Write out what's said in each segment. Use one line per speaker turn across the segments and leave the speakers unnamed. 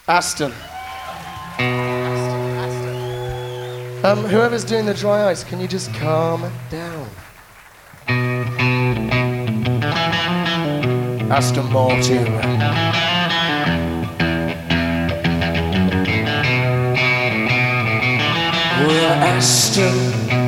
Aston. Whoever's doing the dry ice, can you just calm down? Aston Martin. Well, Aston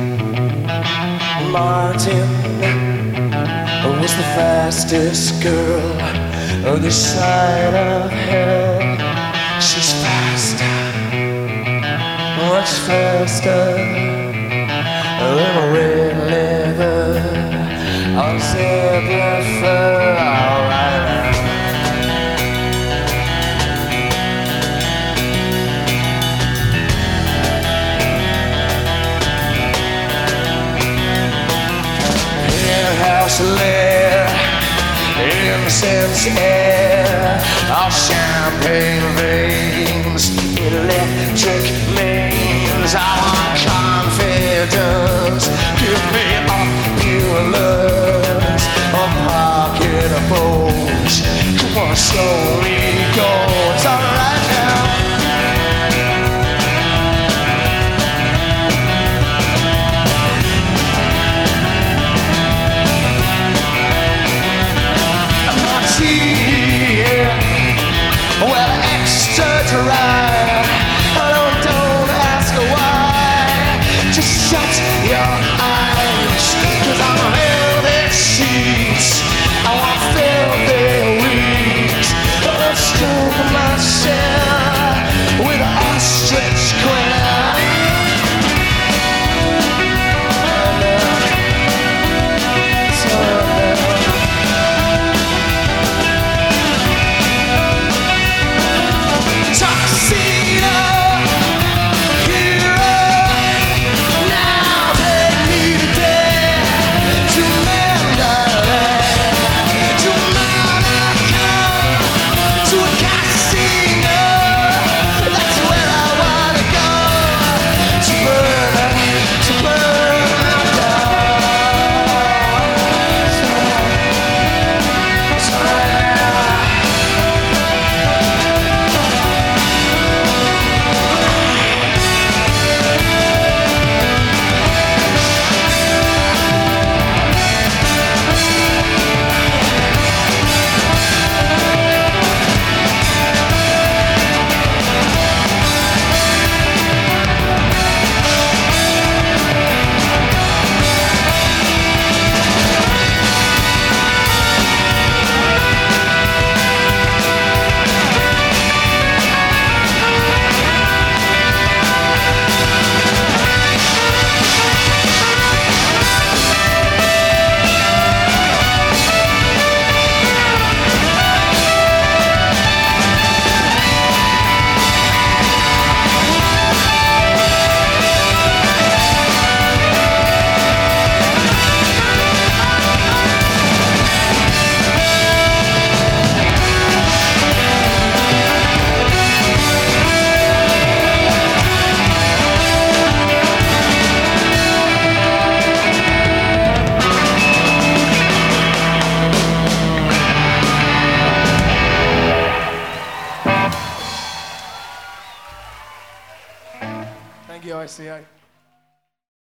Martin was the fastest girl on this side of hell. She's faster, much faster than a red leather on zebra fur. All right. House lair, incense air, all champagne veins, electric lanes. I want confidence, give me opulence, a pocket of bones. Come on, slowly go. It's alright now. Well, extra dry.